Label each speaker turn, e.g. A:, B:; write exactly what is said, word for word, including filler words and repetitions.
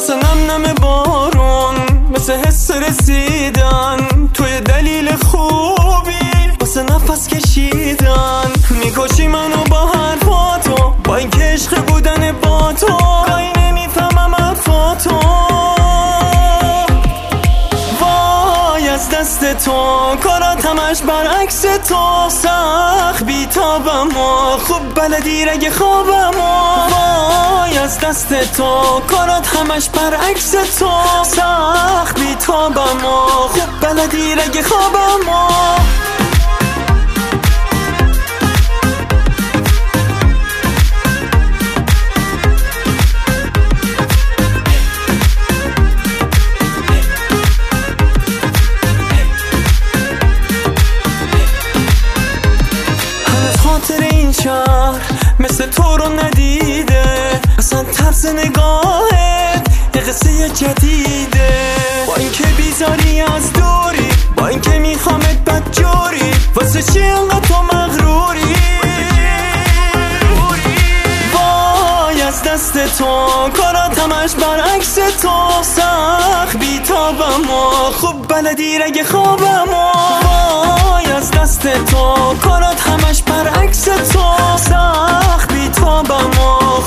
A: مثل نم نم بارون، مثل حس رسیدن توی دلیل خوبی واسه نفس کشیدن. میکشی منو با حرفاتو، با این که عشق بودن با تو گاهی نمیفهمم حرفاتو. وای از دست تو، کارات همش برعکس تو. سخت بیتابم و خوب بلدی رگ خوابم و وای از دست تو، کارات همش برعکس تو. سخت بیتابم و خوب بلدی رگ خوابم و خاطر این شهر مثل تو رو ندیده، اصلا طرز نگاهت یه قصه جدیده. با اینکه بیزاری از دوری، با اینکه میخوامت بدجوری، واسه چی انقدر تو مغروری؟ وای از دست تو، کارات همش برعکس تو. سخت بیتابم و خوب بلدی رگ خوابم و وای از دست تو، کارات همش برعکس تو. سخت بیتابم و